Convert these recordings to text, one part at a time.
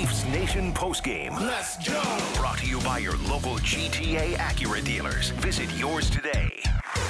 Leafs Nation postgame. Let's go! Brought to you by your local GTA Acura dealers. Visit yours today.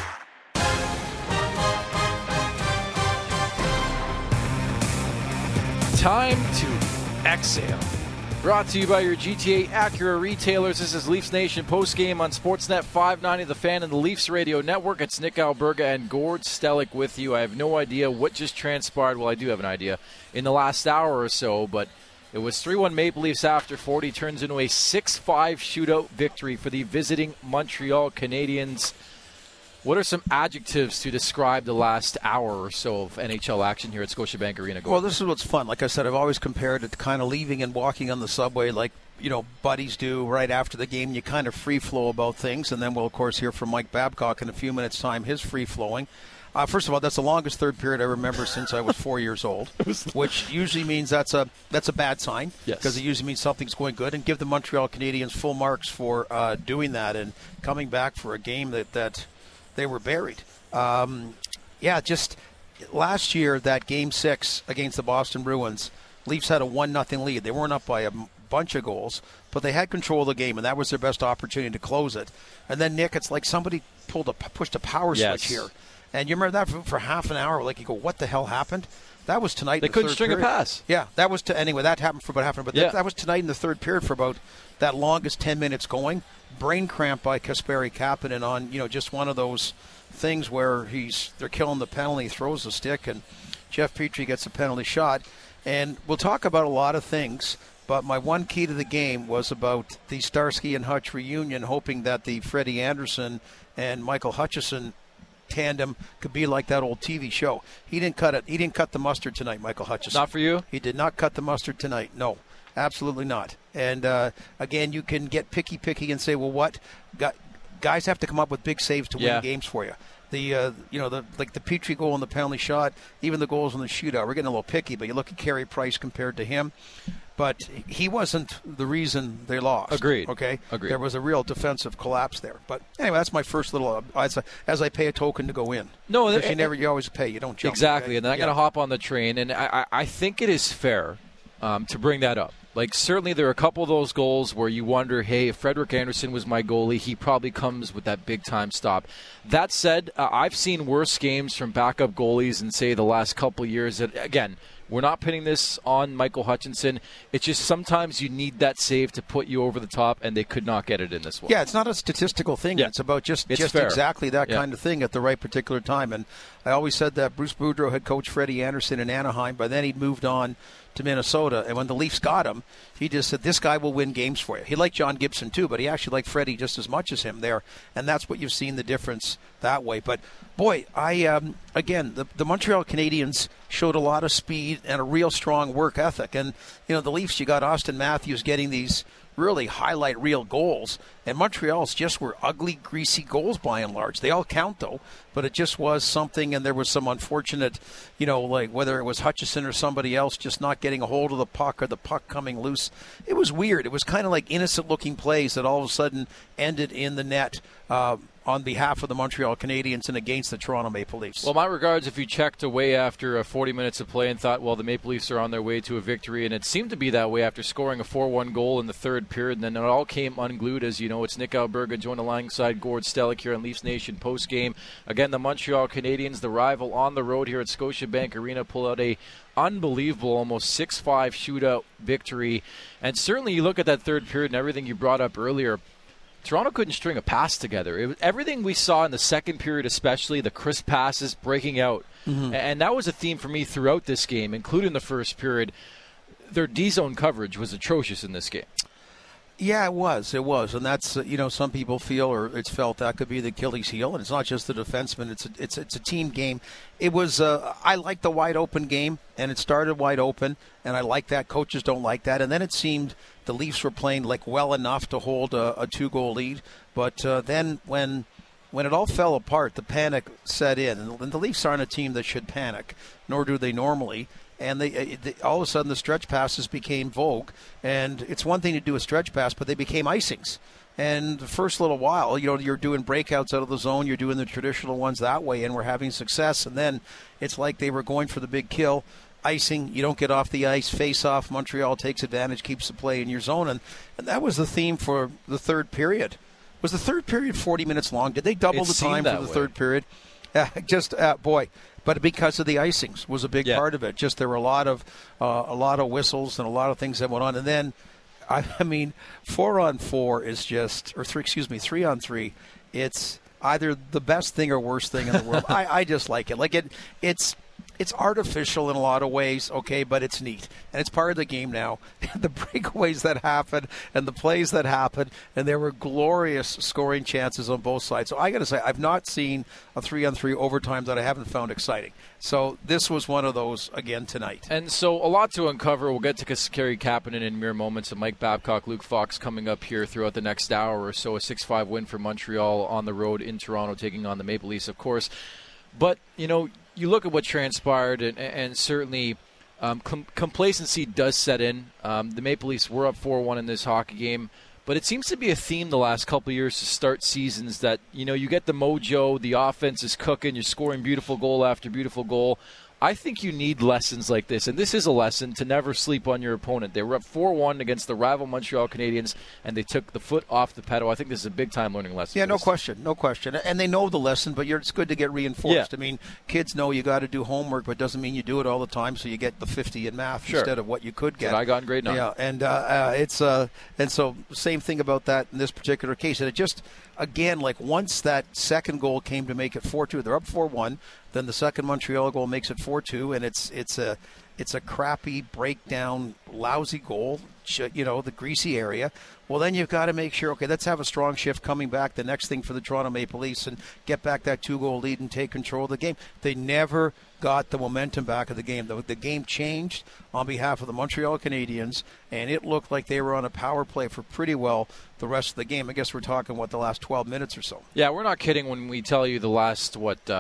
Time to exhale. Brought to you by your GTA Acura retailers. This is Leafs Nation postgame on Sportsnet 590, The Fan and the Leafs Radio Network. It's Nick Alberga and Gord Stellick with you. I have no idea what just transpired. Well, I do have an idea in the last hour or so, but it was 3-1 Maple Leafs after 40. Turns into a 6-5 shootout victory for the visiting Montreal Canadiens. What are some adjectives to describe the last hour or so of NHL action here at Scotiabank Arena? Well, this is what's fun. Like I said, I've always compared it to kind of leaving and walking on the subway like, buddies do right after the game. You kind of free flow about things, and then we'll, of course, hear from Mike Babcock in a few minutes' time, his free flowing. First of all, that's the longest third period I remember since I was 4 years old, which usually means that's a bad sign, because it usually means something's going good. And give the Montreal Canadiens full marks for doing that and coming back for a game that they were buried. Just last year, that Game 6 against the Boston Bruins, Leafs had a 1-0 lead. They weren't up by a bunch of goals, but they had control of the game, and that was their best opportunity to close it. And then, Nick, it's like somebody pushed a power switch here. And you remember that for half an hour, like you go, what the hell happened? That was tonight. They couldn't string a pass. Yeah, that was anyway. That happened for about half an hour. But that was tonight in the third period for about that longest 10 minutes going. Brain cramp by Kasperi Kapanen on just one of those things where they're killing the penalty, throws the stick, and Jeff Petrie gets a penalty shot. And we'll talk about a lot of things, but my one key to the game was about the Starsky and Hutch reunion, hoping that the Freddie Anderson and Michael Hutchison tandem could be like that old TV show. He didn't cut it. He didn't cut the mustard tonight, Michael Hutchison. Not for you? He did not cut the mustard tonight. No, absolutely not. And again, you can get picky and say, well, what? Guys have to come up with big saves to win games for you. The Petrie goal and the penalty shot, even the goals in the shootout. We're getting a little picky, but you look at Carey Price compared to him. But he wasn't the reason they lost. Agreed. Okay? Agreed. There was a real defensive collapse there. But anyway, that's my first little, as I pay a token to go in. No, you always pay. You don't jump. Exactly, okay? And then I'm going to hop on the train, and I think it is fair to bring that up. Like, certainly there are a couple of those goals where you wonder, hey, if Frederik Andersen was my goalie, he probably comes with that big-time stop. That said, I've seen worse games from backup goalies in, say, the last couple of years. That, again, we're not pinning this on Michael Hutchinson. It's just sometimes you need that save to put you over the top, and they could not get it in this one. Yeah, it's not a statistical thing. Yeah. It's about just exactly that kind of thing at the right particular time. And I always said that Bruce Boudreau had coached Freddie Andersen in Anaheim, but then he'd moved on to Minnesota, and when the Leafs got him, he just said, this guy will win games for you. He liked John Gibson too, but he actually liked Freddie just as much as him there, and that's what you've seen the difference that way. But boy, again, the Montreal Canadiens showed a lot of speed and a real strong work ethic, and the Leafs, you got Austin Matthews getting these really highlight reel goals, and Montreal's just were ugly, greasy goals by and large. They all count though, but it just was something, and there was some unfortunate, like whether it was Hutchison or somebody else just not getting a hold of the puck or the puck coming loose. It was weird. It was kind of like innocent looking plays that all of a sudden ended in the net on behalf of the Montreal Canadiens and against the Toronto Maple Leafs. Well, my regards if you checked away after 40 minutes of play and thought, well, the Maple Leafs are on their way to a victory, and it seemed to be that way after scoring a 4-1 goal in the third period, and then it all came unglued. As you know, it's Nick Alberga joined alongside Gord Stellick here on Leafs Nation postgame. Again, the Montreal Canadiens, the rival on the road here at Scotiabank Arena, pull out a unbelievable almost 6-5 shootout victory. And certainly you look at that third period and everything you brought up earlier, Toronto couldn't string a pass together. It was everything we saw in the second period, especially the crisp passes breaking out. Mm-hmm. And that was a theme for me throughout this game, including the first period. Their D-zone coverage was atrocious in this game. Yeah, it was. And that's, some people feel, or it's felt, that could be the Achilles heel. And it's not just the defenseman. It's a team game. It was, I like the wide open game, and it started wide open, and I like that. Coaches don't like that. And then it seemed the Leafs were playing well enough to hold a 2-goal lead. But then when it all fell apart, the panic set in. And the Leafs aren't a team that should panic, nor do they normally. And they all of a sudden the stretch passes became vogue. And it's one thing to do a stretch pass, but they became icings. And the first little while, you're doing breakouts out of the zone, you're doing the traditional ones that way, and we're having success. And then it's like they were going for the big kill. icing, you don't get off the ice, face off, Montreal takes advantage, keeps the play in your zone, and that was the theme for the third period. Was the third period 40 minutes long? Did they double the time for the third period? Boy. But because of the icings was a big part of it. Just there were a lot of whistles and a lot of things that went on. And then, I mean, 4-on-4 is just, or 3-on-3. It's either the best thing or worst thing in the world. I just like it. Like it's artificial in a lot of ways, okay, but it's neat. And it's part of the game now. The breakaways that happen and the plays that happen, and there were glorious scoring chances on both sides. So I got to say, I've not seen a 3-on-3 overtime that I haven't found exciting. So this was one of those again tonight. And so a lot to uncover. We'll get to Kasperi Kapanen in mere moments, and Mike Babcock, Luke Fox coming up here throughout the next hour or so. A 6-5 win for Montreal on the road in Toronto, taking on the Maple Leafs, of course. But, you know, you look at what transpired, and certainly complacency does set in. The Maple Leafs were up 4-1 in this hockey game, but it seems to be a theme the last couple of years to start seasons that, you know, you get the mojo, the offense is cooking, you're scoring beautiful goal after beautiful goal. I think you need lessons like this, and this is a lesson to never sleep on your opponent. They were up 4-1 against the rival Montreal Canadiens, and they took the foot off the pedal. I think this is a big-time learning lesson. Yeah, no question. And they know the lesson, but it's good to get reinforced. Yeah. I mean, kids know you got to do homework, but it doesn't mean you do it all the time, so you get the 50 in math instead of what you could get. And I got in grade 9. Yeah, and and so same thing about that in this particular case. And it just, again, like once that second goal came to make it 4-2, they're up 4-1. Then the second Montreal goal makes it 4-2, and it's a crappy breakdown, lousy goal. You know, the greasy area. Well, then you've got to make sure, okay, let's have a strong shift coming back. The next thing for the Toronto Maple Leafs and get back that 2-goal lead and take control of the game. They never got the momentum back of the game. The game changed on behalf of the Montreal Canadiens, and it looked like they were on a power play for pretty well the rest of the game. I guess we're talking, the last 12 minutes or so. Yeah, we're not kidding when we tell you the last,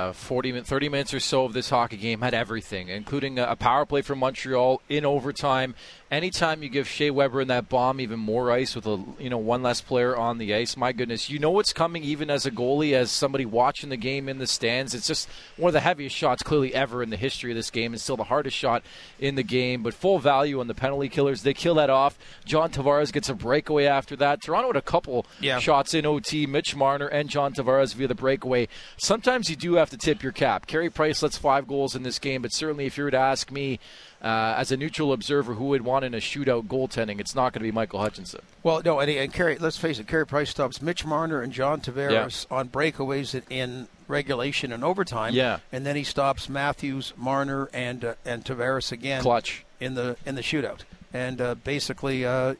30 minutes or so of this hockey game had everything, including a power play from Montreal in overtime. Anytime you give Shea Weber and that bomb even more ice with one less player on the ice, my goodness, you know what's coming even as a goalie, as somebody watching the game in the stands. It's just one of the heaviest shots clearly ever in the history of this game, and still the hardest shot in the game. But full value on the penalty killers. They kill that off. John Tavares gets a breakaway after that. Toronto had a couple shots in OT. Mitch Marner and John Tavares via the breakaway. Sometimes you do have to tip your cap. Carey Price lets 5 goals in this game, but certainly if you were to ask me, as a neutral observer who would want in a shootout goaltending, it's not going to be Michael Hutchinson. Well, no, and Carey, let's face it, Carey Price stops Mitch Marner and John Tavares on breakaways in regulation and overtime. Yeah. And then he stops Matthews, Marner, and Tavares again. Clutch. In the shootout. And basically, that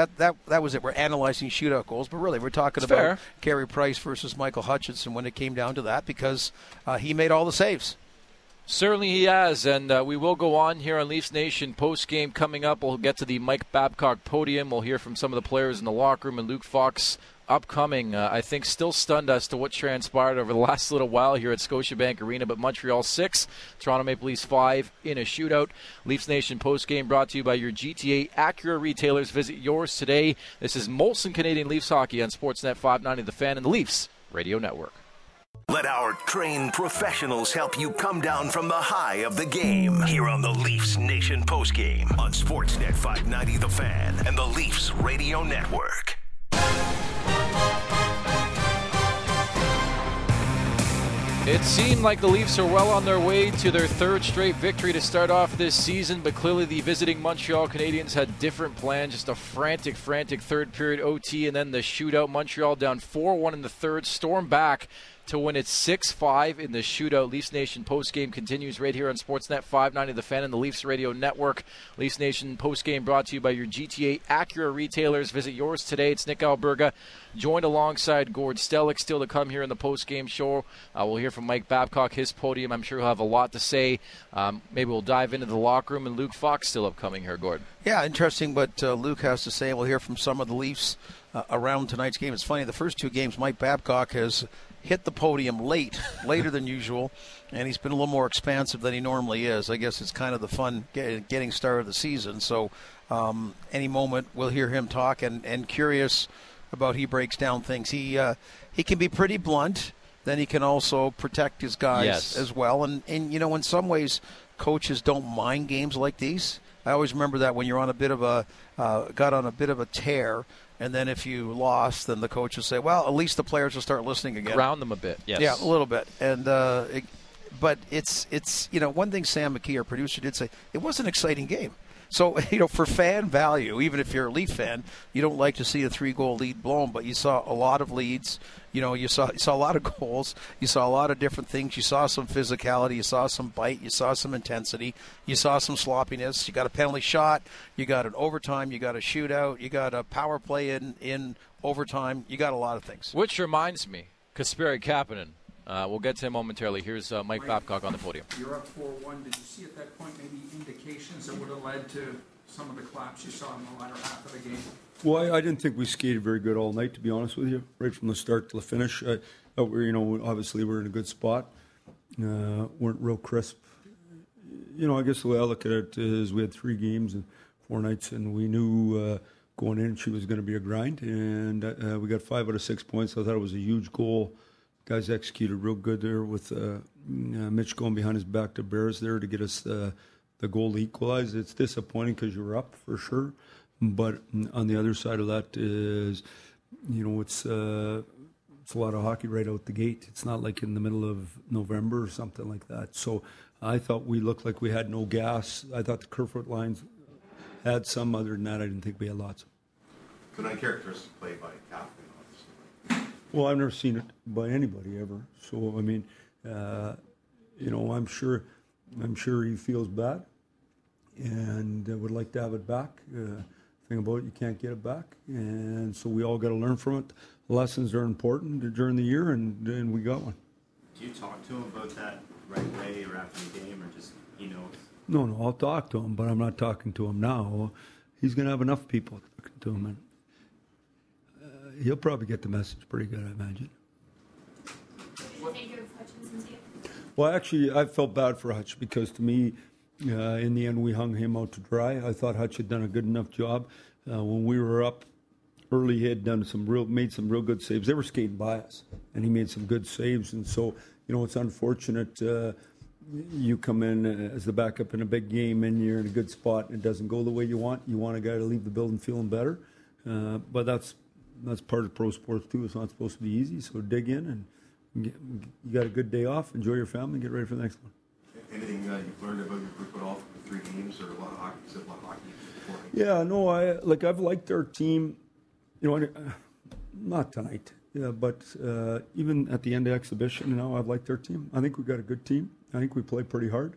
was it. We're analyzing shootout goals, but really we're talking about Carey Price versus Michael Hutchinson when it came down to that, because he made all the saves. Certainly he has, and we will go on here on Leafs Nation post-game coming up. We'll get to the Mike Babcock podium. We'll hear from some of the players in the locker room, and Luke Fox upcoming, I think, still stunned as to what transpired over the last little while here at Scotiabank Arena. But Montreal 6, Toronto Maple Leafs 5 in a shootout. Leafs Nation post-game brought to you by your GTA Acura retailers. Visit yours today. This is Molson Canadian Leafs Hockey on Sportsnet 590 The Fan and the Leafs Radio Network. Let our trained professionals help you come down from the high of the game here on the Leafs Nation postgame on Sportsnet 590 The Fan and the Leafs Radio Network. It seemed like the Leafs are well on their way to their third straight victory to start off this season, but clearly the visiting Montreal Canadiens had different plans. Just a frantic third period OT and then the shootout. Montreal down 4-1 in the third, stormed back to win it 6-5 in the shootout. Leafs Nation postgame continues right here on Sportsnet 590 The Fan and the Leafs Radio Network. Leafs Nation postgame brought to you by your GTA Acura retailers. Visit yours today. It's Nick Alberga, joined alongside Gord Stellick, still to come here in the postgame show. We'll hear from Mike Babcock, his podium. I'm sure he'll have a lot to say. Maybe we'll dive into the locker room, and Luke Fox still upcoming here, Gord. Yeah, interesting what Luke has to say. We'll hear from some of the Leafs around tonight's game. It's funny, the first 2 games, Mike Babcock has hit the podium later than usual, and he's been a little more expansive than he normally is. I guess it's kind of the fun getting start of the season. So any moment we'll hear him talk, and curious about he breaks down things. He can be pretty blunt. Then he can also protect his guys as well. And in some ways, coaches don't mind games like these. I always remember that when you're on a bit of a got on a bit of a tear, and then if you lost, then the coach will say, well, at least the players will start listening again. Ground them a bit, yes. Yeah, a little bit. And but it's one thing Sam McKee, our producer, did say, it was an exciting game. So, for fan value, even if you're a Leaf fan, you don't like to see a 3-goal lead blown, but you saw a lot of leads. You saw a lot of goals. You saw a lot of different things. You saw some physicality. You saw some bite. You saw some intensity. You saw some sloppiness. You got a penalty shot. You got an overtime. You got a shootout. You got a power play in overtime. You got a lot of things. Which reminds me, Kasperi Kapanen. We'll get to him momentarily. Here's Mike Babcock on the podium. You're up 4-1. Did you see at that point maybe indications that would have led to some of the collapse you saw in the latter half of the game? Well, I didn't think we skated very good all night, to be honest with you, right from the start to the finish. Obviously we're in a good spot. Weren't real crisp. I guess the way I look at it is we had 3 games and 4 nights, and we knew going in she was going to be a grind, and we got 5 out of 6 points. I thought it was a huge goal. Guys executed real good there with Mitch going behind his back to Bears there to get us the goal to equalize. It's disappointing because you were up for sure, but on the other side of that is, it's a lot of hockey right out the gate. It's not like in the middle of November or something like that. So I thought we looked like we had no gas. I thought the Kerfoot lines had some. Other than that, I didn't think we had lots. Good uncharacteristic play by Kapanen. Well, I've never seen it by anybody ever. So I mean, I'm sure he feels bad, and would like to have it back. Thing about it, you can't get it back, and so we all got to learn from it. Lessons are important during the year, and we got one. Do you talk to him about that right away or after the game, or just he knows? No, I'll talk to him, but I'm not talking to him now. He's going to have enough people talking to him, and he'll probably get the message pretty good, I imagine. What did you think of Hutchinson's game? Well, actually, I felt bad for Hutch because to me, in the end, we hung him out to dry. I thought Hutch had done a good enough job. When we were up early, he had made some real good saves. They were skating by us, and he made some good saves. And so, it's unfortunate you come in as the backup in a big game and you're in a good spot and it doesn't go the way you want. You want a guy to leave the building feeling better. But that's part of pro sports too. It's not supposed to be easy. So dig in and you got a good day off. Enjoy your family. Get ready for the next one. Anything you've learned about your group at all from the 3 games, or a lot of hockey? You said a lot of hockey before. Yeah, no, I've liked our team. Not tonight. Yeah, but even at the end of exhibition, I've liked our team. I think we got a good team. I think we play pretty hard.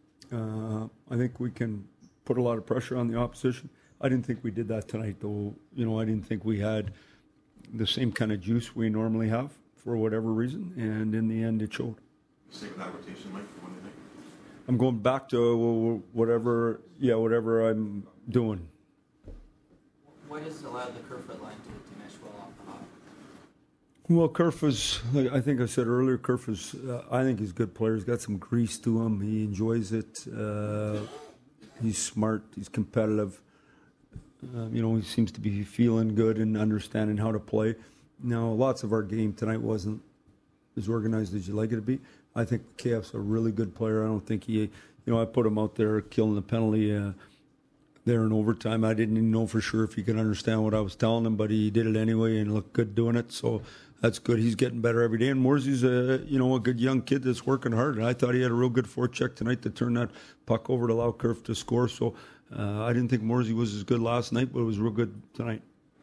I think we can put a lot of pressure on the opposition. I didn't think we did that tonight, though. I didn't think we had the same kind of juice we normally have for whatever reason, and in the end, it showed. Stick with that rotation, Mike, for Monday night. I'm going back to whatever I'm doing. What has allowed the Kerfoot line to mesh well off the hop? Well, Kerf is, I think I said earlier, Kerf is, I think he's a good player. He's got some grease to him. He enjoys it. He's smart. He's competitive. He seems to be feeling good and understanding how to play. Now, lots of our game tonight wasn't as organized as you'd like it to be. I think KF's a really good player. I don't think I put him out there killing the penalty there in overtime. I didn't even know for sure if he could understand what I was telling him, but he did it anyway and looked good doing it. So that's good. He's getting better every day. And Morsey's a good young kid that's working hard. And I thought he had a real good forecheck tonight to turn that puck over to allow Kerf to score. So I didn't think Morsey was as good last night, but it was real good tonight.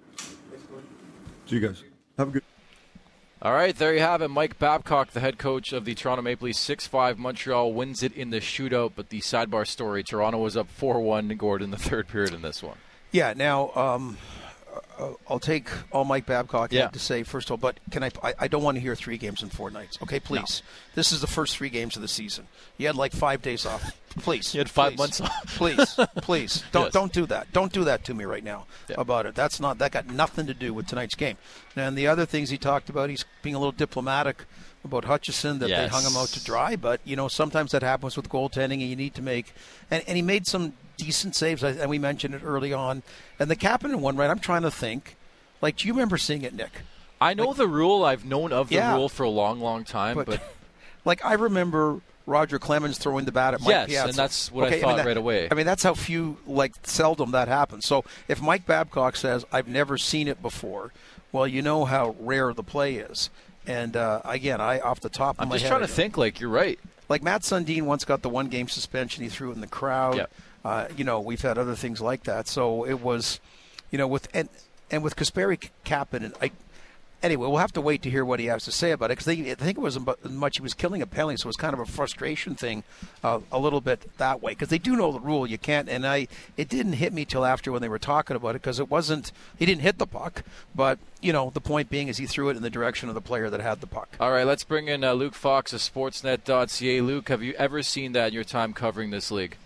See you guys. Have a good. All right, there you have it. Mike Babcock, the head coach of the Toronto Maple Leafs. 6-5 Montreal wins it in the shootout, but the sidebar story, Toronto was up 4-1, Gordon, in the third period in this one. Yeah, now I'll take all Mike Babcock had to say, first of all, but I don't want to hear 3 games in 4 nights. Okay, please. No. This is the first 3 games of the season. You had like 5 days off. Please. You had 5 months off. Please. Don't do that. Don't do that to me right now about it. That got nothing to do with tonight's game. And the other things he talked about, he's being a little diplomatic about Hutchison, that they hung him out to dry. But, sometimes that happens with goaltending, and you need to make – and he made some decent saves, and we mentioned it early on. And the Kapanen one, right, I'm trying to think. Like, do you remember seeing it, Nick? I know the rule. I've known of the rule for a long, long time. But like, I remember Roger Clemens throwing the bat at Mike Piazza. Yes, and that's what I thought right away. I mean, that's how seldom that happens. So if Mike Babcock says, I've never seen it before, well, you know how rare the play is. And, again, off the top of my head. I'm just trying to think, you're right. Like Matt Sundin once got the one-game suspension. He threw it in the crowd. Yep. We've had other things like that. So it was, with Kasperi Kapanen, anyway, we'll have to wait to hear what he has to say about it, because I think it wasn't much. He was killing a penalty, so it was kind of a frustration thing a little bit that way, because they do know the rule. You can't, and it didn't hit me till after when they were talking about it, because he didn't hit the puck, but, the point being is he threw it in the direction of the player that had the puck. All right, let's bring in Luke Fox of Sportsnet.ca. Luke, have you ever seen that in your time covering this league?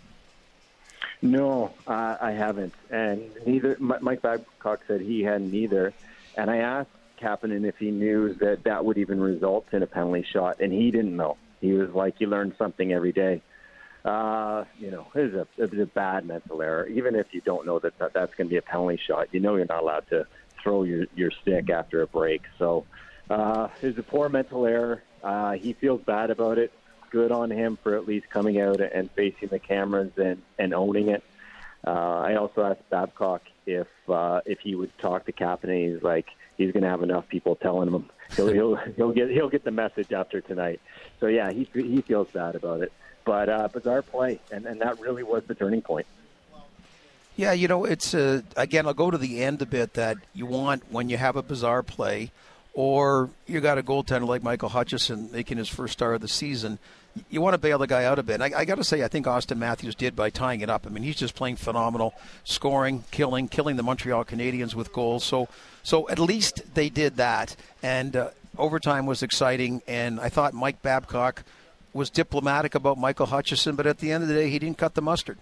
No, I haven't, and neither. Mike Babcock said he hadn't either, and I asked Kapanen if he knew that would even result in a penalty shot, and he didn't know. He was like, you learn something every day. It was a bad mental error. Even if you don't know that's going to be a penalty shot, you're not allowed to throw your stick after a break. So it was a poor mental error. He feels bad about it. Good on him for at least coming out and facing the cameras and owning it. I also asked Babcock if he would talk to Kapanen. He's like, he's going to have enough people telling him he'll get the message after tonight. So yeah, he feels bad about it. But bizarre play, and that really was the turning point. Yeah, it's again, I'll go to the end a bit, that you want when you have a bizarre play, or you got a goaltender like Michael Hutchison making his first start of the season. You want to bail the guy out a bit. And I got to say, I think Austin Matthews did by tying it up. I mean, he's just playing phenomenal, scoring, killing the Montreal Canadiens with goals. So at least they did that. And overtime was exciting. And I thought Mike Babcock was diplomatic about Michael Hutchison, but at the end of the day, he didn't cut the mustard.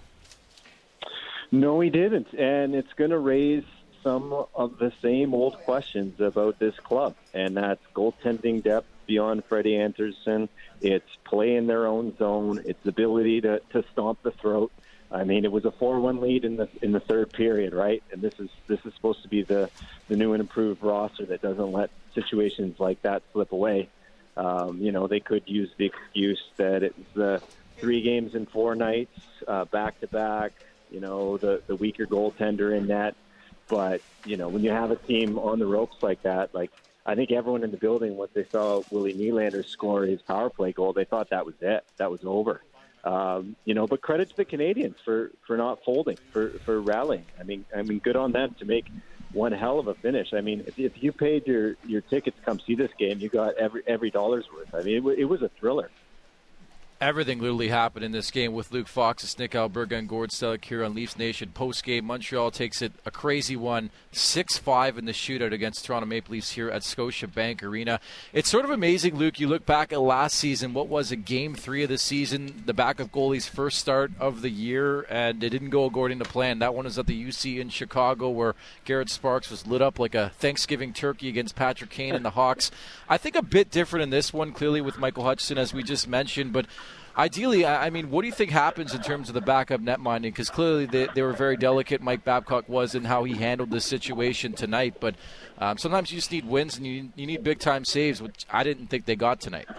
No, he didn't. And it's going to raise some of the same old questions about this club. And that's goaltending depth beyond Freddie Anderson. It's play in their own zone. It's ability to stomp the throat. I mean, it was a 4-1 lead in the third period, right? And this is supposed to be the new and improved roster that doesn't let situations like that slip away. They could use the excuse that it's the 3 games in 4 nights, back to back. The weaker goaltender in net. But when you have a team on the ropes like that, I think everyone in the building, once they saw Willie Nylander score his power play goal, they thought that was it. That was over. But credit to the Canadians for not folding, for rallying. I mean, good on them to make one hell of a finish. I mean, if you paid your ticket to come see this game, you got every dollar's worth. I mean, it was a thriller. Everything literally happened in this game with Luke Fox, Nick Alberga, and Gord Stellick here on Leafs Nation post-game. Montreal takes it a crazy one, 6-5 in the shootout against Toronto Maple Leafs here at Scotiabank Arena. It's sort of amazing, Luke. You look back at last season, what was it, Game 3 of the season, the backup goalie's first start of the year, and it didn't go according to plan. That one was at the UC in Chicago, where Garrett Sparks was lit up like a Thanksgiving turkey against Patrick Kane and the Hawks. I think a bit different in this one, clearly with Michael Hutchison, as we just mentioned, but ideally, I mean, what do you think happens in terms of the backup net minding? Because clearly they were very delicate, Mike Babcock was, in how he handled this situation tonight. But sometimes you just need wins and you need big-time saves, which I didn't think they got tonight.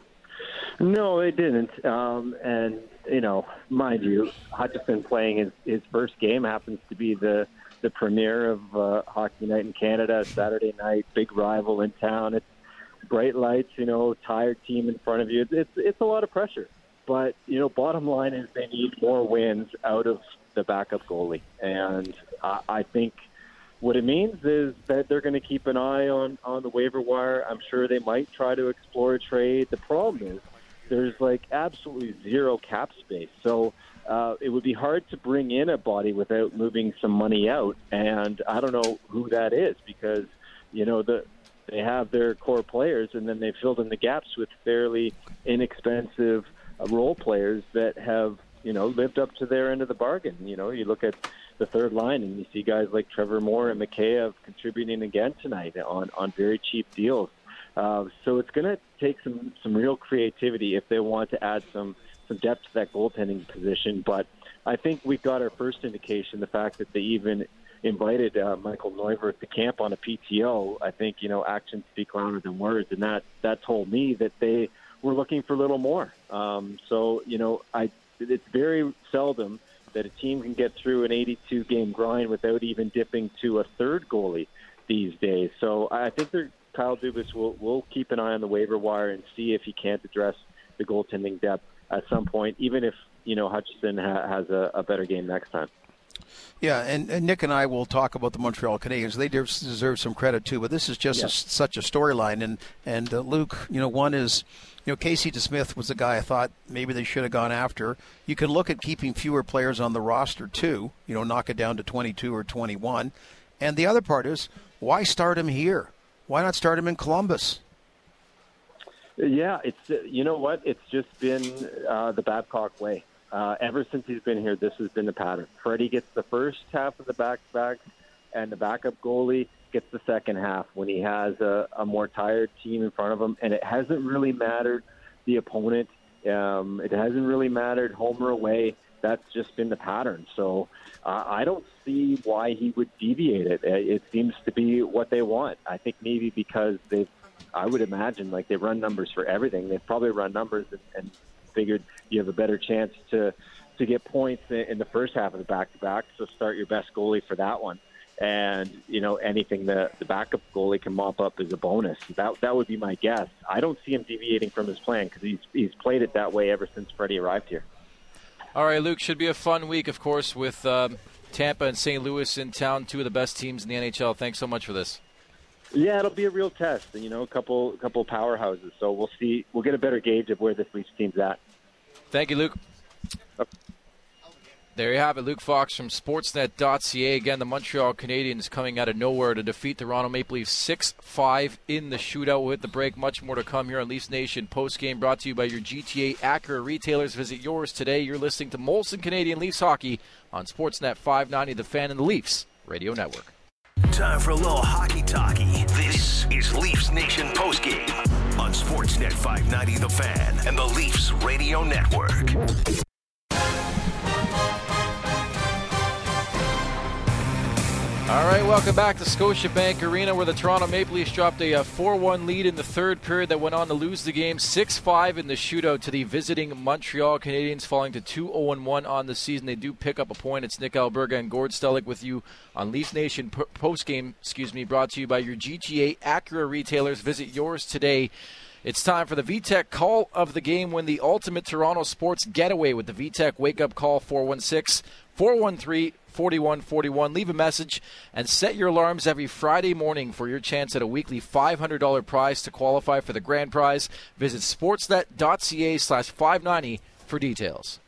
No, they didn't. And, mind you, Hutchison playing his first game happens to be the premiere of Hockey Night in Canada, Saturday night, big rival in town. It's bright lights, tired team in front of you. It's a lot of pressure. But, bottom line is they need more wins out of the backup goalie. And I think what it means is that they're going to keep an eye on the waiver wire. I'm sure they might try to explore a trade. The problem is there's absolutely zero cap space. So it would be hard to bring in a body without moving some money out. And I don't know who that is because, they have their core players and then they filled in the gaps with fairly inexpensive role players that have, lived up to their end of the bargain. You look at the third line and you see guys like Trevor Moore and Mikheyev contributing again tonight on very cheap deals. So it's going to take some real creativity if they want to add some depth to that goaltending position. But I think we got our first indication, the fact that they even invited Michael Neuvirth to camp on a PTO. I think, actions speak louder than words, and that told me that they we're looking for a little more. It's very seldom that a team can get through an 82-game grind without even dipping to a third goalie these days. So I think Kyle Dubas will keep an eye on the waiver wire and see if he can't address the goaltending depth at some point, even if Hutchinson has a better game next time. Yeah, and Nick and I will talk about the Montreal Canadiens. They deserve some credit too, but this is just such a storyline. And Luke, one is, Casey DeSmith was the guy I thought maybe they should have gone after. You can look at keeping fewer players on the roster too, knock it down to 22 or 21. And the other part is, why start him here? Why not start him in Columbus? Yeah, you know what? It's just been the Babcock way. Ever since he's been here, this has been the pattern. Freddie gets the first half of the back-to-back, and the backup goalie gets the second half when he has a more tired team in front of him. And it hasn't really mattered the opponent. It hasn't really mattered home or away. That's just been the pattern. So I don't see why he would deviate it. It seems to be what they want. I think maybe because I would imagine, they run numbers for everything. They've probably run numbers and figured you have a better chance to get points in the first half of the back-to-back, so start your best goalie for that one. And, anything the backup goalie can mop up is a bonus. That would be my guess. I don't see him deviating from his plan because he's played it that way ever since Freddie arrived here. All right, Luke, should be a fun week, of course, with Tampa and St. Louis in town, two of the best teams in the NHL. Thanks so much for this. Yeah, it'll be a real test, a couple powerhouses. So we'll see. We'll get a better gauge of where this Leafs team's at. Thank you, Luke. Okay. There you have it, Luke Fox from Sportsnet.ca. Again, the Montreal Canadiens coming out of nowhere to defeat the Toronto Maple Leafs 6-5 in the shootout. We'll hit the break. Much more to come here on Leafs Nation postgame, brought to you by your GTA Acura retailers. Visit yours today. You're listening to Molson Canadian Leafs Hockey on Sportsnet 590, The Fan and the Leafs Radio Network. Time for a little hockey-talky. This is Leafs Nation postgame on Sportsnet 590 The Fan and the Leafs Radio Network. All right, welcome back to Scotiabank Arena, where the Toronto Maple Leafs dropped a 4-1 lead in the third period that went on to lose the game 6-5 in the shootout to the visiting Montreal Canadiens, falling to 2-0-1 on the season. They do pick up a point. It's Nick Alberga and Gord Stellick with you on Leafs Nation postgame, brought to you by your GTA Acura retailers. Visit yours today. It's time for the VTech call of the game. Win the ultimate Toronto sports getaway with the VTech wake-up call, 416-413-4141. Leave a message and set your alarms every Friday morning for your chance at a weekly $500 prize. To qualify for the grand prize, visit sportsnet.ca/590 for details.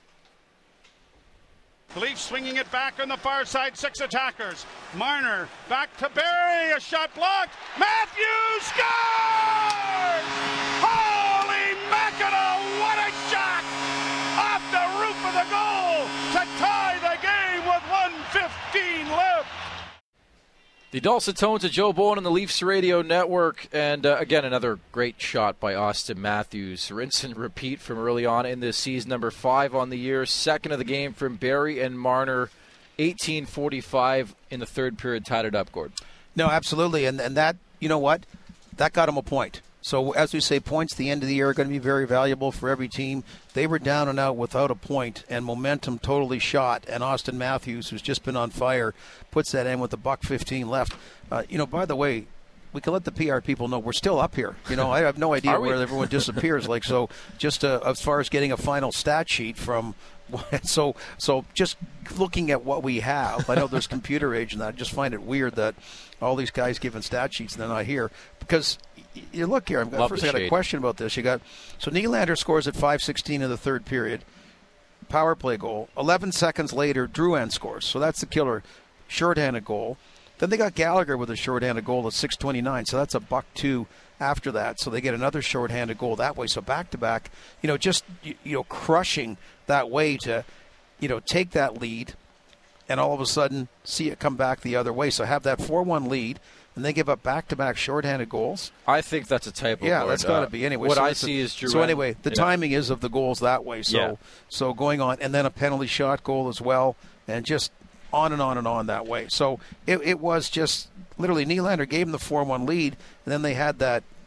The Leafs swinging it back on the far side, 6 attackers. Marner back to Barrie, a shot blocked. Matthews scores! Holy mackerel, what a shot! Off the roof of the goal to tie the game with 1:15 left. The dulcet tones of Joe Bowen on the Leafs Radio Network, and again, another great shot by Austin Matthews. Rinse and repeat from early on in this season, number 5 on the year, second of the game from Barrie and Marner. 18:45 in the third period, tied it up, Gord. No, absolutely, and that, you know what, that got him a point. So as we say, points at the end of the year are going to be very valuable for every team. They were down and out without a point, and momentum totally shot. And Austin Matthews, who's just been on fire, puts that in with $1:15 left. By the way, we can let the PR people know we're still up here. I have no idea where everyone disappears. So just as far as getting a final stat sheet from. So just looking at what we have, I know there's computer age and that. I just find it weird that all these guys giving stat sheets and they're not here. Because you look here, I got a question about this. So Nylander scores at 5:16 in the third period, power play goal. 11 seconds later, Drouin scores. So that's the killer shorthanded goal. Then they got Gallagher with a shorthanded goal at 6:29. So that's $1.02 after that. So they get another shorthanded goal that way. So back-to-back, crushing that way to, take that lead and all of a sudden see it come back the other way. So have that 4-1 lead, and they give up back-to-back shorthanded goals. I think that's a typo. Yeah, that's got to be. Anyway, what I see is Drouin. So anyway, the timing is of the goals that way. So going on, and then a penalty shot goal as well, and just on and on and on that way. So it was just literally Nylander gave him the 4-1 lead, and then they had that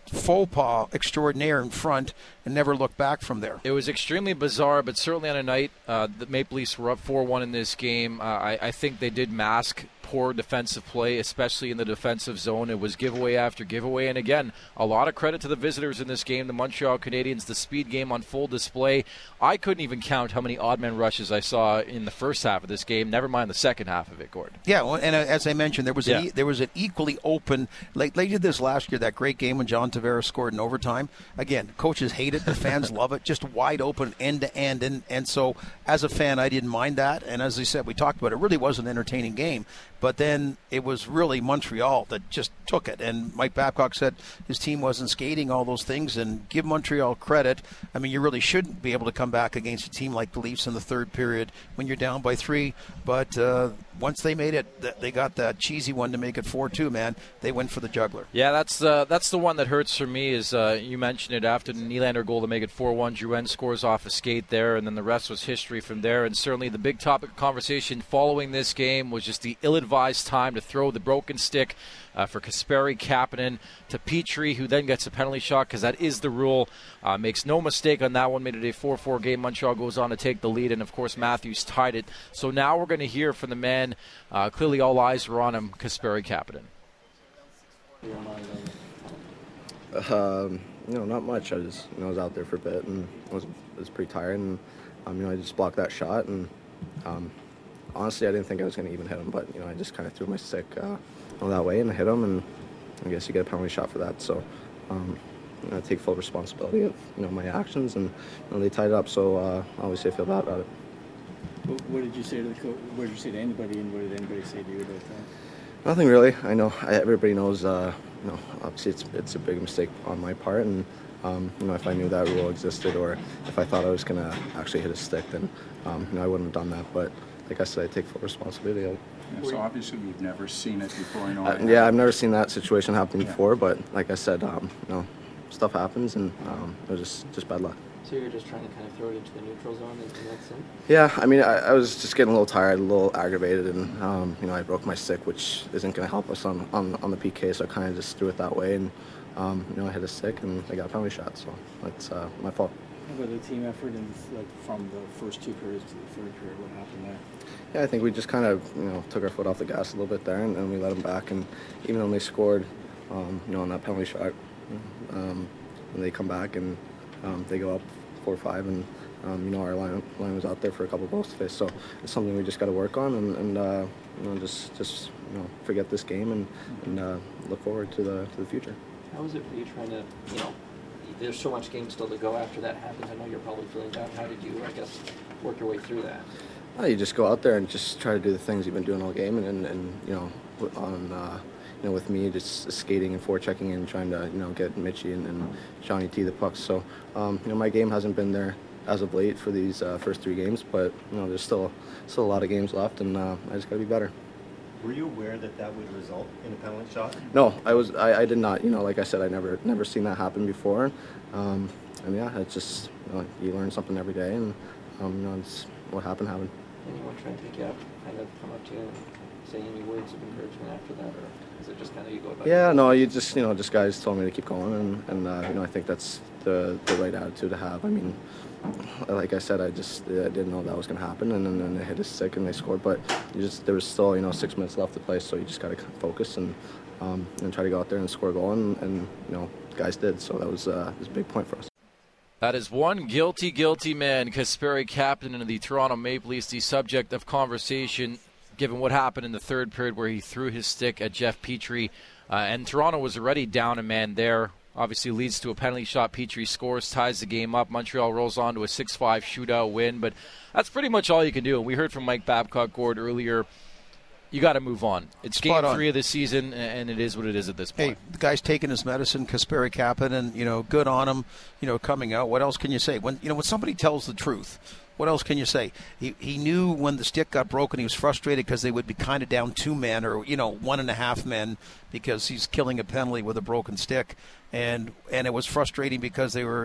faux pas extraordinaire in front and never looked back from there. It was extremely bizarre, but certainly on a night the Maple Leafs were up 4-1 in this game. I think they did mask poor defensive play, especially in the defensive zone. It was giveaway after giveaway, and again, a lot of credit to the visitors in this game, the Montreal Canadiens, the speed game on full display. I couldn't even count how many odd man rushes I saw in the first half of this game, never mind the second half of it, Gordon. Yeah, well, and as I mentioned, there was an equally open, like they did this last year, that great game when John Tavares scored in overtime. Again, coaches hate it, the fans love it, just wide open end to end, and so as a fan, I didn't mind that, and as I said, we talked about it, really was an entertaining game. But then it was really Montreal that just took it. And Mike Babcock said his team wasn't skating, all those things. And give Montreal credit. I mean, you really shouldn't be able to come back against a team like the Leafs in the third period when you're down by 3. But once they made it, they got that cheesy one to make it 4-2, man. They went for the juggler. Yeah, that's the one that hurts for me is you mentioned it after the Nylander goal to make it 4-1. Drouin scores off a skate there, and then the rest was history from there. And certainly the big topic of conversation following this game was just the ill-advised time to throw the broken stick for Kasperi Kapanen to Petrie, who then gets a penalty shot because that is the rule. Makes no mistake on that one. Made it a 4-4 game. Montreal goes on to take the lead, and of course Matthews tied it. So now we're going to hear from the man. Clearly all eyes were on him, Kasperi Kapanen. Not much. I just was out there for a bit and was pretty tired, and I just blocked that shot, and honestly I didn't think I was going to even hit him, but I just kind of threw my stick that way and I hit him, and I guess you get a penalty shot for that. So I take full responsibility of my actions, and they tied it up. So obviously I feel bad about it. What did you say to the coach? What did you say to anybody, and what did anybody say to you about that? Nothing really. I know everybody knows. Obviously it's a big mistake on my part, and if I knew that rule existed, or if I thought I was going to actually hit a stick, then I wouldn't have done that. But like I said, I take full responsibility of it. Yeah, so obviously you've never seen it before. I've never seen that situation happen before, but like I said, stuff happens, and it was just bad luck. So you're just trying to kind of throw it into the neutral zone, and that's it? Yeah, I was just getting a little tired, a little aggravated, and I broke my stick, which isn't going to help us on the PK, so I kind of just threw it that way, and I hit a stick, and I got a penalty shot, so that's my fault. How about the team effort, and from the first 2 periods to the third period, what happened there? Yeah, I think we just kind of took our foot off the gas a little bit there, and we let them back, and even when they scored, on that penalty shot, and they come back and they go up 4-5, and our line was out there for a couple of goals to face. So it's something we just got to work on, and just forget this game and look forward to the future. How is it for you trying to there's so much game still to go after that happens? I know you're probably feeling down. How did you, work your way through that? You just go out there and just try to do the things you've been doing all game, and with me just skating and forechecking and trying to get Mitchie and Johnny T the pucks. So my game hasn't been there as of late for these first 3 games, but there's still a lot of games left, and I just got to be better. Were you aware that would result in a penalty shot? No, I did not. Like I said, I never seen that happen before, and yeah, it's just you learn something every day, and it's what happened. Anyone try and take you out, kind of come up to you and say any words of encouragement after that, or is it just kind of you go about? Yeah, no, you just just guys told me to keep going, and I think that's the right attitude to have. I mean, like I said, I didn't know that was going to happen, and then they hit a stick and they scored, but there was still 6 minutes left to play, so you just got to focus and try to go out there and score a goal, and guys did, so that was a big point for us. That is one guilty man, Kasperi Kapanen of the Toronto Maple Leafs, the subject of conversation, given what happened in the third period where he threw his stick at Jeff Petrie. And Toronto was already down a man there. Obviously leads to a penalty shot. Petrie scores, ties the game up. Montreal rolls on to a 6-5 shootout win. But that's pretty much all you can do. And we heard from Mike Babcock, Gord, earlier. You got to move on. It's game 3 of the season, and it is what it is at this point. Hey, the guy's taking his medicine, Kasperi Kapanen, good on him, coming out. What else can you say? When somebody tells the truth, what else can you say? He knew when the stick got broken, he was frustrated because they would be kind of down 2 men or, 1.5 men because he's killing a penalty with a broken stick. And it was frustrating because they were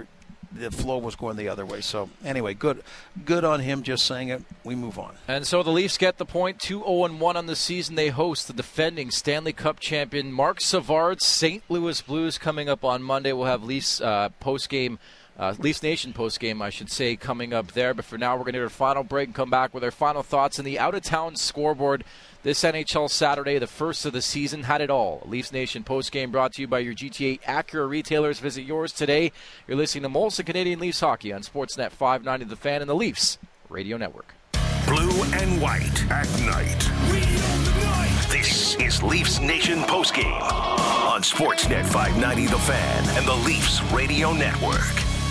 the flow was going the other way. So anyway, good on him just saying it. We move on. And so the Leafs get the point, 2-0-1 on the season. They host the defending Stanley Cup champion Marc Savard's St. Louis Blues coming up on Monday. We'll have Leafs post-game. Leafs Nation post-game, I should say, coming up there. But for now, we're going to do a final break and come back with our final thoughts on the out-of-town scoreboard. This NHL Saturday, the first of the season, had it all. Leafs Nation post-game brought to you by your GTA Acura retailers. Visit yours today. You're listening to Molson Canadian Leafs Hockey on Sportsnet 590 The Fan and the Leafs Radio Network. Blue and white at night. We own the night. This is Leafs Nation postgame on Sportsnet 590 The Fan and the Leafs Radio Network.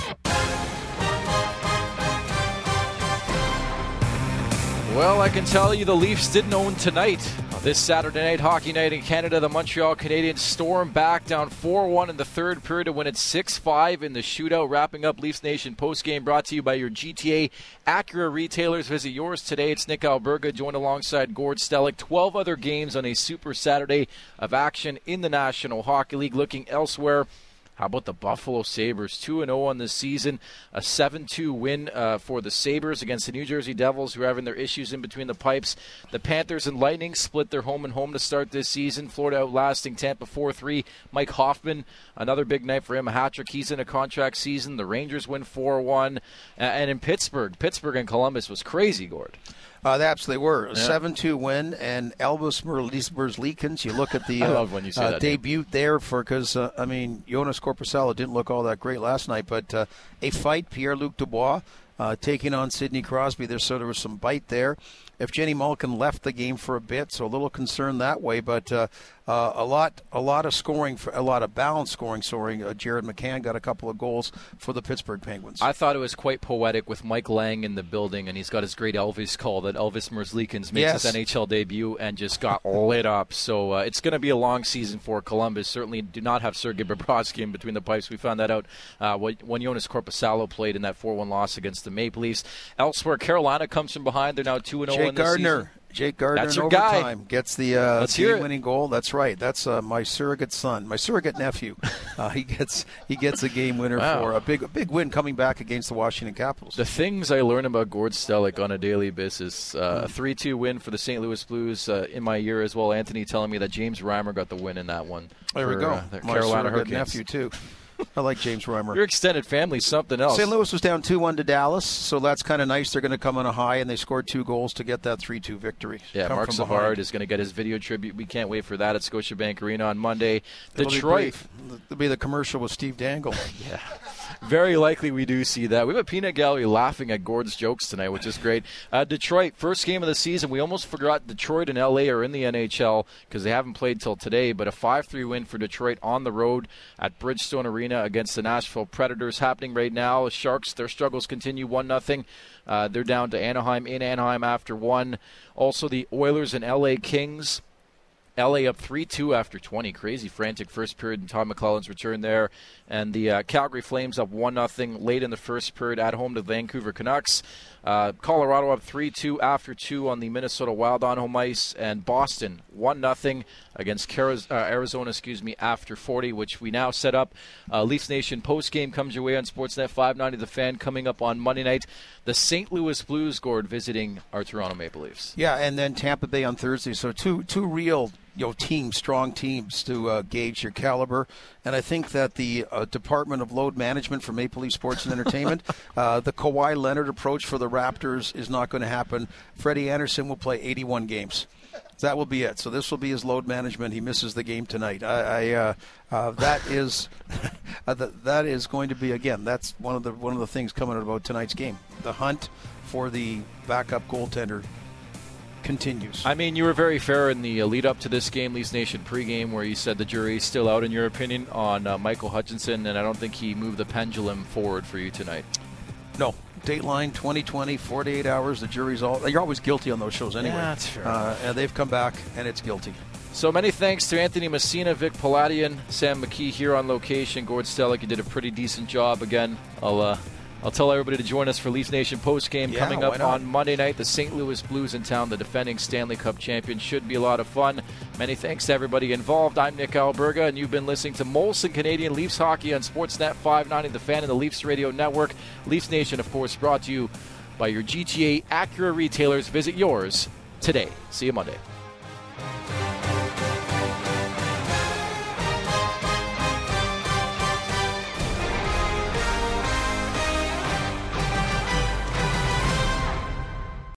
Well, I can tell you the Leafs didn't own tonight. This Saturday night hockey night in Canada, the Montreal Canadiens stormed back down 4-1 in the third period to win it 6-5 in the shootout. Wrapping up Leafs Nation postgame brought to you by your GTA Acura retailers. Visit yours today. It's Nick Alberga joined alongside Gord Stellick. 12 other games on a Super Saturday of action in the National Hockey League. Looking elsewhere, how about the Buffalo Sabres? 2-0 on this season. A 7-2 win for the Sabres against the New Jersey Devils, who are having their issues in between the pipes. The Panthers and Lightning split their home and home to start this season. Florida outlasting Tampa 4-3. Mike Hoffman, another big night for him. A hat trick. He's in a contract season. The Rangers win 4-1. And in Pittsburgh and Columbus was crazy, Gord. They absolutely were. A 7-2 win, and Elvis Merzlikins, you look at the I love when you say that debut there because, Jonas Korpisalo didn't look all that great last night, but a fight, Pierre-Luc Dubois taking on Sidney Crosby. There was some bite there. Evgeny Malkin left the game for a bit, so a little concerned that way, but a lot of scoring, a lot of balanced scoring. Jared McCann got a couple of goals for the Pittsburgh Penguins. I thought it was quite poetic with Mike Lang in the building, and he's got his great Elvis call that Elvis Merzlikins makes his NHL debut and just got lit up. So it's going to be a long season for Columbus. Certainly do not have Sergei Bobrovsky in between the pipes. We found that out when Jonas Korpisalo played in that 4-1 loss against the Maple Leafs. Elsewhere, Carolina comes from behind. They're now 2-0 Jake Gardner That's in your overtime guy. Gets the game-winning goal. That's right. That's my surrogate son, my surrogate nephew. He gets a game winner for a big win coming back against the Washington Capitals. The things I learn about Gord Stellick on a daily basis. A 3-2 win for the St. Louis Blues in my year as well. Anthony telling me that James Reimer got the win in that one. There we go. My Carolina surrogate Hurricanes. nephew too. I like James Reimer. Your extended family's something else. St. Louis was down 2-1 to Dallas, so that's kind of nice. They're going to come on a high, and they scored 2 goals to get that 3-2 victory. Yeah, Marc Savard is going to get his video tribute. We can't wait for that at Scotiabank Arena on Monday. Detroit. It'll be the commercial with Steve Dangle. Yeah. Very likely we do see that. We have a peanut gallery laughing at Gord's jokes tonight, which is great. Detroit, first game of the season. We almost forgot Detroit and L.A. are in the NHL because they haven't played till today, but a 5-3 win for Detroit on the road at Bridgestone Arena against the Nashville Predators happening right now. The Sharks, their struggles continue 1-0. They're down to Anaheim in Anaheim after 1. Also the Oilers and L.A. Kings. LA up 3-2 after 20. Crazy, frantic first period, and Tom McClellan's return there. And the Calgary Flames up 1-0 late in the first period at home to Vancouver Canucks. Colorado up 3-2 after 2 on the Minnesota Wild on home ice. And Boston 1-0 against Arizona, after 40, which we now set up. Leafs Nation postgame comes your way on Sportsnet 590 The Fan coming up on Monday night. The St. Louis Blues, Gord, visiting our Toronto Maple Leafs. Yeah, and then Tampa Bay on Thursday. So two real strong teams to gauge your caliber. And I think that the Department of Load Management for Maple Leaf Sports and Entertainment, the Kawhi Leonard approach for the Raptors is not going to happen. Freddie Anderson will play 81 games. That will be it. So this will be his load management. He misses the game tonight. That is that is going to be, again, that's one of the things coming out about tonight's game. The hunt for the backup goaltender continues. I mean, you were very fair in the lead up to this game, Leafs Nation pregame, where you said the jury's still out, in your opinion, on Michael Hutchinson, and I don't think he moved the pendulum forward for you tonight. No. Dateline 2020, 48 hours, the jury's you're always guilty on those shows anyway. Yeah, that's fair. And they've come back, and it's guilty. So many thanks to Anthony Messina, Vic Paladian, Sam McKee here on location. Gord Stellick, you did a pretty decent job again. I'll I'll tell everybody to join us for Leafs Nation postgame coming up on Monday night. The St. Louis Blues in town, the defending Stanley Cup champions. Should be a lot of fun. Many thanks to everybody involved. I'm Nick Alberga, and you've been listening to Molson Canadian Leafs Hockey on Sportsnet 590, The Fan, and the Leafs Radio Network. Leafs Nation, of course, brought to you by your GTA Acura retailers. Visit yours today. See you Monday.